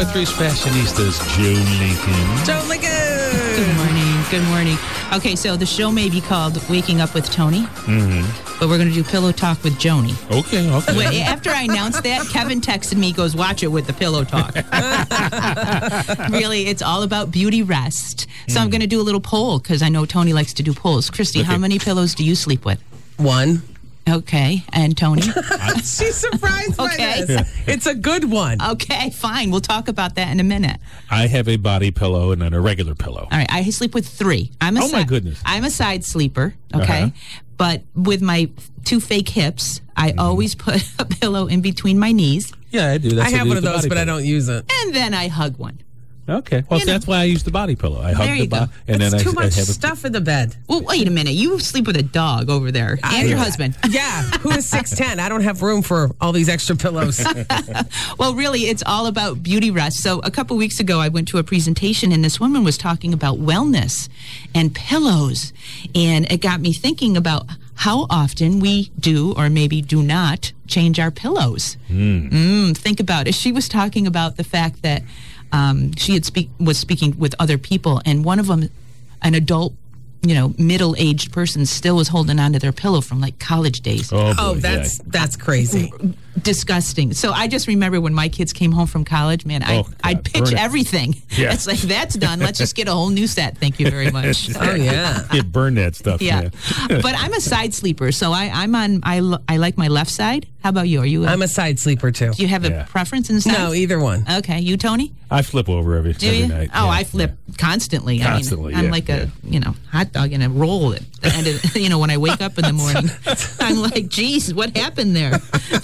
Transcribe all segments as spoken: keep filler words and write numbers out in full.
Country's Fashionistas, Joe Lincoln. Joe Lincoln! Good morning. Good morning. Okay, so the show may be called Waking Up with Tony, Mm-hmm. but we're going to do Pillow Talk with Joni. Okay, okay. Wait, after I announced that, Kevin texted me, goes, watch it with the Pillow Talk. Really, it's all about beauty rest. So mm. I'm going to do a little poll because I know Tony likes to do polls. Christy, okay. How many pillows do you sleep with? One. Okay, and Tony? She's surprised okay. by this. Yeah. It's a good one. Okay, fine. We'll talk about that in a minute. I have a body pillow and then a regular pillow. All right, I sleep with three. I'm a oh, si- my goodness. I'm a side sleeper, okay? Uh-huh. But with my two fake hips, I mm. always put a pillow in between my knees. Yeah, I do. That's I have I do one of those, but pillow. I don't use it. And then I hug one. Okay. Well, you that's know. why I use the body pillow. I hug there the body. And it's then too I, much I have stuff in the bed. Well, wait a minute. You sleep with a dog over there I, and your husband. Yeah, who is six ten. I don't have room for all these extra pillows. Well, really, it's all about beauty rest. So a couple weeks ago, I went to a presentation, and this woman was talking about wellness and pillows. And it got me thinking about how often we do or maybe do not change our pillows. Mm. Mm, think about it. She was talking about the fact that um, she had speak was speaking with other people, and one of them, an adult, you know, middle-aged person, still was holding on to their pillow from like college days. Oh, boy, oh that's yeah. that's crazy. Disgusting. So I just remember when my kids came home from college, man, I, oh, God, I'd pitch everything. Yeah. It's like, that's done. Let's just get a whole new set. Thank you very much. Oh, yeah. You burn that stuff. Yeah. Yeah. But I'm a side sleeper, so I, I'm on, I, l- I like my left side. How about you? Are you? A, I'm a side sleeper, too. Do you have a Yeah. preference in the sides? No, either one. Okay. You, Tony? I flip over every, Do every you? night. Oh, yeah, I flip yeah. constantly. Constantly, I mean, I'm yeah, like yeah. a, you know, hot dog in a roll at the end of, you know, when I wake up in the morning. I'm like, geez, what happened there?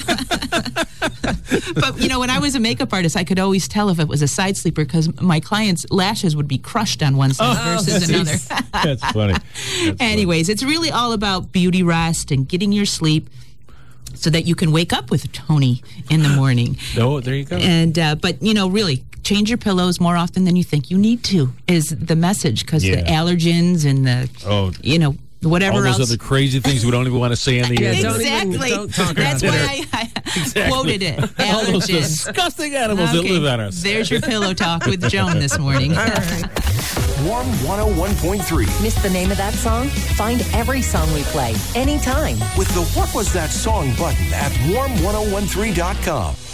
But, you know, when I was a makeup artist, I could always tell if it was a side sleeper because my clients' lashes would be crushed on one side Oh, versus another. That's funny. That's Anyways, it's really all about beauty rest and getting your sleep so that you can wake up with Tony in the morning. Oh, there you go. And uh, but, you know, really, change your pillows more often than you think you need to is the message because Yeah. the allergens and the, Oh. you know, whatever All those else. other crazy things we don't even want to say on the Yeah, air. don't even- Exactly. don't talk That's about why I, I Exactly. quoted it. All those Allergens. disgusting animals that Okay, live on us. There's your pillow talk with Joan this morning. Warm one oh one point three. Missed the name of that song? Find every song we play, anytime. With the What Was That Song button at warm ten thirteen dot com.